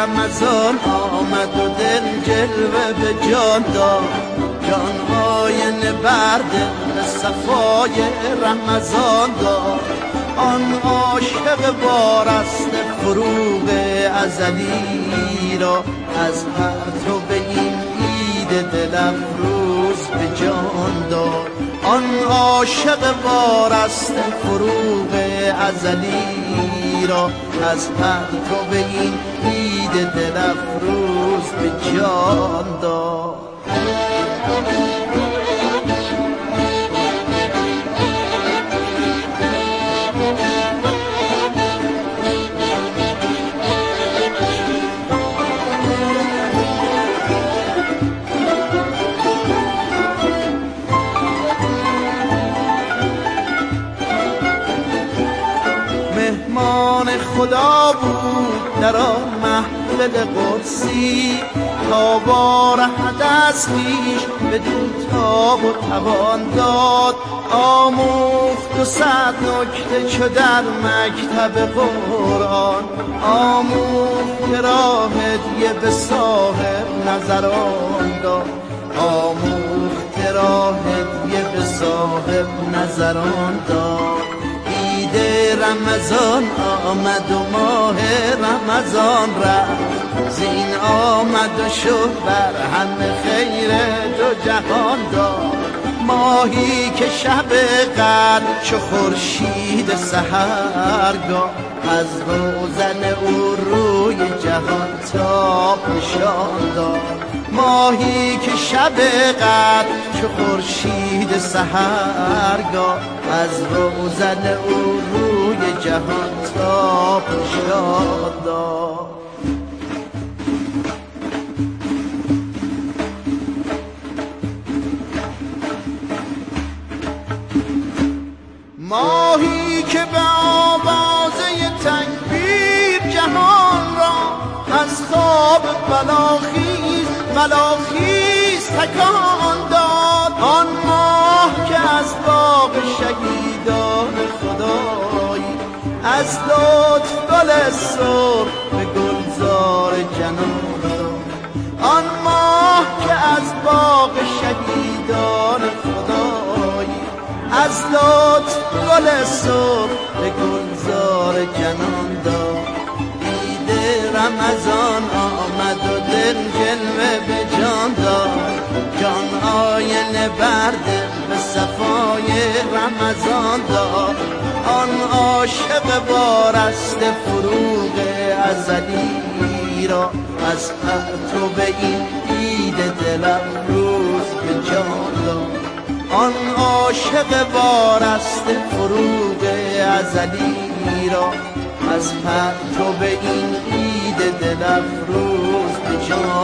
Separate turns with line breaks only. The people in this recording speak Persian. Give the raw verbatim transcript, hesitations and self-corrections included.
رمضان آمد و دل جلوه به جان داد، جان آینه برده به صفای رمضان داد. آن عاشق وارسته فروغ ازلی را از پرتو این عید دل افروز به جان داد. آن عاشق وارسته فروغ ازلی را از پرتو این عید دل افروز به جان داد. مهمان خدا بود در آن محفل قدسی، تا بارهد از خویش بدون تاب و توان داد. آموخت و صد نکته چو در مکتب قرآن، آموخت که راه هدیه به صاحب نظران داد. آموخت که راه هدیه به صاحب نظران داد. رمضان آمد و ماه رمضان رفت، زین آمد و شد بر همه خیر دو جهان داد. ماهی که شب قدر چو خورشید سحرگاه، از روزن او روی جهان تاب نشان داد. ماهی که شب قدر چو خورشید سحرگاه، از روزن او روی جهان تاب نشان داد. ماهی که به آوازه تکبیر جهان را از خواب بلاخیز بلاخیز تکان داد. آن ماه که از باغ شهیدان خدایی، از لطف گل سرخ به گلزار جنان داد. آن ماه که از باغ شهیدان خدایی، از لطف گل سرخ به گلزار جنان داد. عید رمضان آمد و دل جلوه به جان داد، جان آینه برده به صفای رمضان داد. آن عاشق وارسته فروغ ازلی را از پرتو این عید دل افروز به جان داد. آن عاشق وارسته فروغ ازلی را از پرتو این عید دل افروز به جان